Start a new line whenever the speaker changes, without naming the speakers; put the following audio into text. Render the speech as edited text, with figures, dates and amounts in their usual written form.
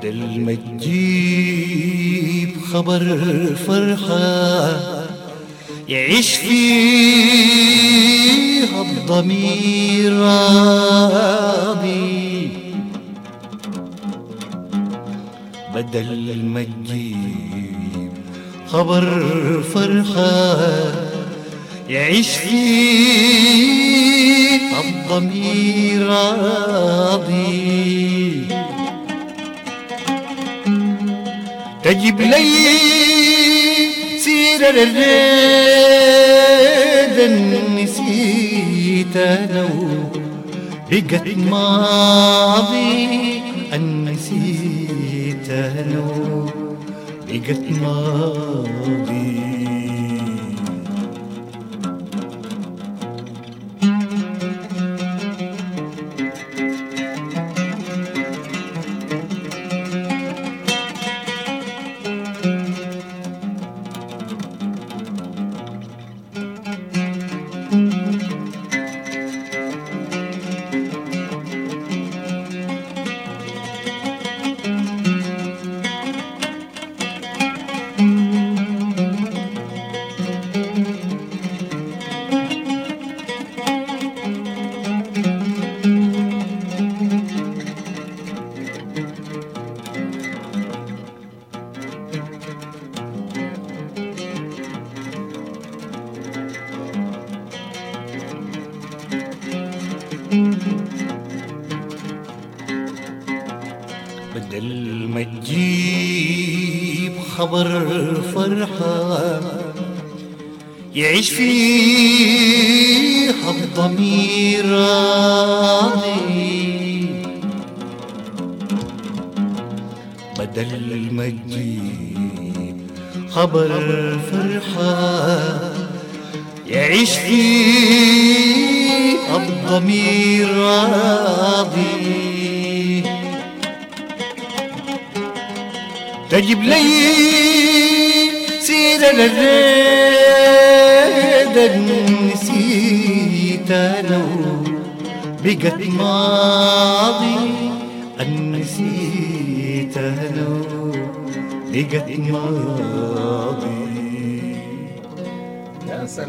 بدل ما تجيب خبر فرحة يعيش فيها الضمير راضي، بدل ما تجيب خبر فرحة يعيش فيها الضمير راضي، تجيب لي سيرة الريد نسيتها لو بقت ماضي، نسيتها لو بقت ماضي. بدل ما تجيب خبر فرحة يعيش فيها الضمير راضي، بدل ما تجيب خبر فرحة يعيش فيها الضمير راضي، تجيب لي سيرة الريد نسيتها لو بقت ماضي، نسيتها لو بقت ماضي.